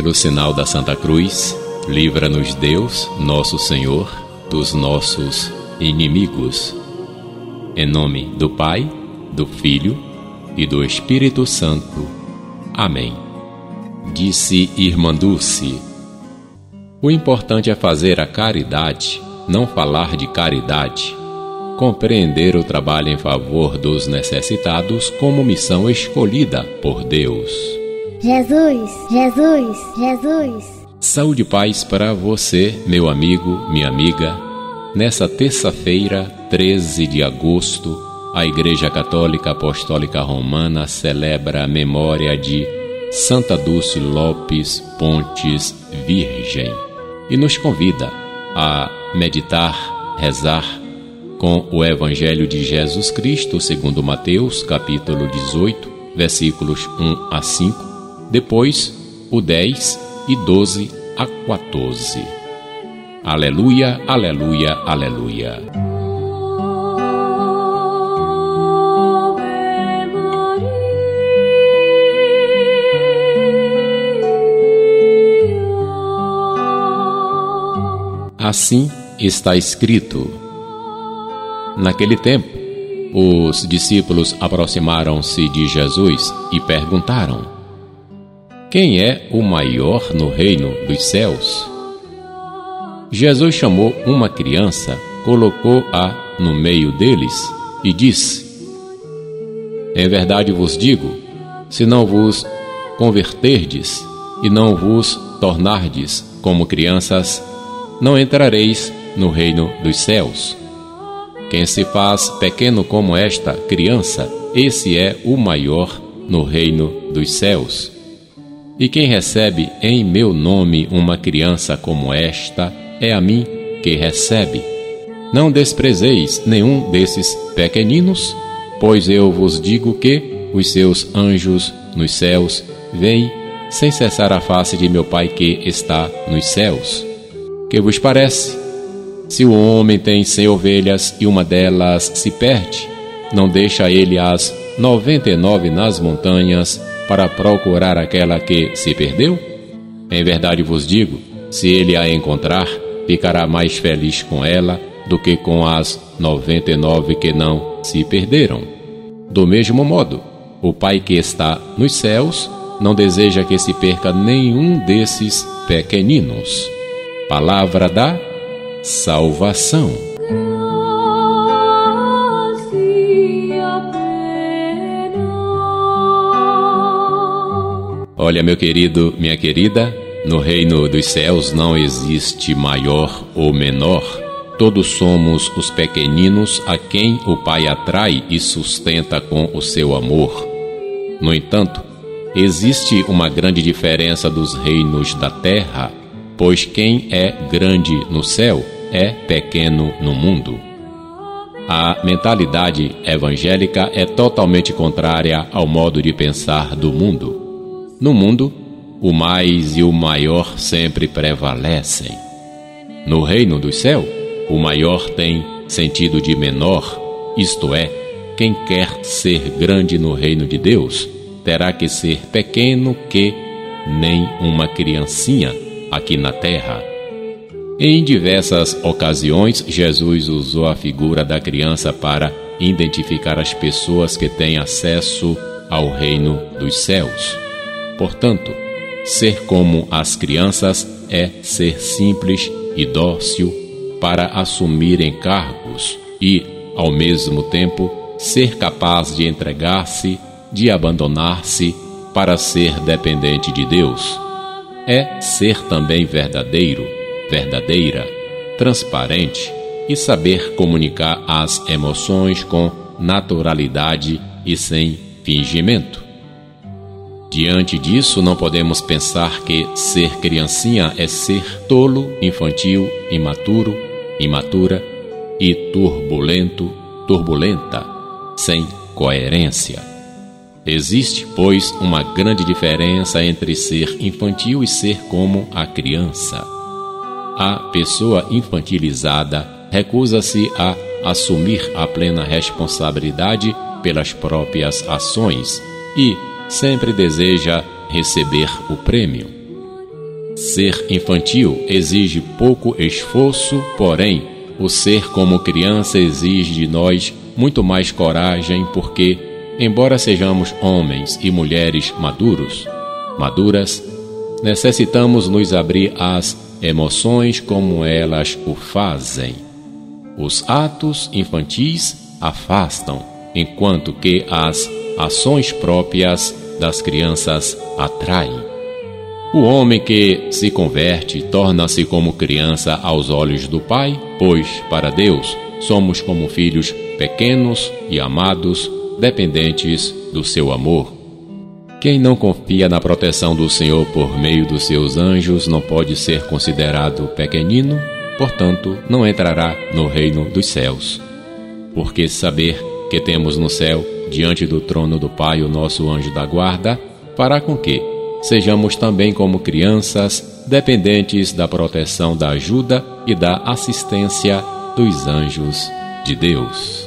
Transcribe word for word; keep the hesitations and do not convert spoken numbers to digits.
Pelo sinal da Santa Cruz, livra-nos Deus, nosso Senhor, dos nossos inimigos. Em nome do Pai, do Filho e do Espírito Santo. Amém. Disse Irmã Dulce: o importante é fazer a caridade, não falar de caridade. Compreender o trabalho em favor dos necessitados como missão escolhida por Deus. Jesus, Jesus, Jesus. Saúde e paz para você, meu amigo, minha amiga. Nessa terça-feira, treze de agosto, a Igreja Católica Apostólica Romana celebra a memória de Santa Dulce Lopes Pontes Virgem e nos convida a meditar, rezar com o Evangelho de Jesus Cristo segundo Mateus, capítulo dezoito, versículos um a cinco, depois o dez e doze a quatorze. Aleluia, aleluia, aleluia. Assim está escrito. Naquele tempo, os discípulos aproximaram-se de Jesus e perguntaram: quem é o maior no reino dos céus? Jesus chamou uma criança, colocou-a no meio deles e disse: em verdade vos digo, se não vos converterdes e não vos tornardes como crianças, não entrareis no reino dos céus. Quem se faz pequeno como esta criança, esse é o maior no reino dos céus. E quem recebe em meu nome uma criança como esta, é a mim que recebe. Não desprezeis nenhum desses pequeninos, pois eu vos digo que os seus anjos nos céus veem sem cessar a face de meu Pai que está nos céus. Que vos parece? Se o homem tem cem ovelhas e uma delas se perde, não deixa ele as noventa e nove nas montanhas para procurar aquela que se perdeu? Em verdade vos digo, se ele a encontrar, ficará mais feliz com ela do que com as noventa e nove que não se perderam. Do mesmo modo, o Pai que está nos céus não deseja que se perca nenhum desses pequeninos. Palavra da salvação. Olha, meu querido, minha querida, no reino dos céus não existe maior ou menor. Todos somos os pequeninos a quem o Pai atrai e sustenta com o seu amor. No entanto, existe uma grande diferença dos reinos da terra, pois quem é grande no céu é pequeno no mundo. A mentalidade evangélica é totalmente contrária ao modo de pensar do mundo. No mundo, o mais e o maior sempre prevalecem. No reino do céu, o maior tem sentido de menor, isto é, quem quer ser grande no reino de Deus terá que ser pequeno que nem uma criancinha aqui na terra. Em diversas ocasiões, Jesus usou a figura da criança para identificar as pessoas que têm acesso ao reino dos céus. Portanto, ser como as crianças é ser simples e dócil para assumir encargos e, ao mesmo tempo, ser capaz de entregar-se, de abandonar-se para ser dependente de Deus. É ser também verdadeiro, verdadeira, transparente e saber comunicar as emoções com naturalidade e sem fingimento. Diante disso, não podemos pensar que ser criancinha é ser tolo, infantil, imaturo, imatura e turbulento, turbulenta, sem coerência. Existe, pois, uma grande diferença entre ser infantil e ser como a criança. A pessoa infantilizada recusa-se a assumir a plena responsabilidade pelas próprias ações e sempre deseja receber o prêmio. Ser infantil exige pouco esforço, porém, o ser como criança exige de nós muito mais coragem, porque, embora sejamos homens e mulheres maduros, maduras, necessitamos nos abrir às emoções como elas o fazem. Os atos infantis afastam, enquanto que as ações próprias das crianças atraem. O homem que se converte torna-se como criança aos olhos do Pai, pois, para Deus, somos como filhos pequenos e amados, dependentes do seu amor. Quem não confia na proteção do Senhor por meio dos seus anjos não pode ser considerado pequenino, portanto, não entrará no reino dos céus. Porque saber que temos no céu, diante do trono do Pai, o nosso anjo da guarda, fará com que sejamos também como crianças, dependentes da proteção, da ajuda e da assistência dos anjos de Deus.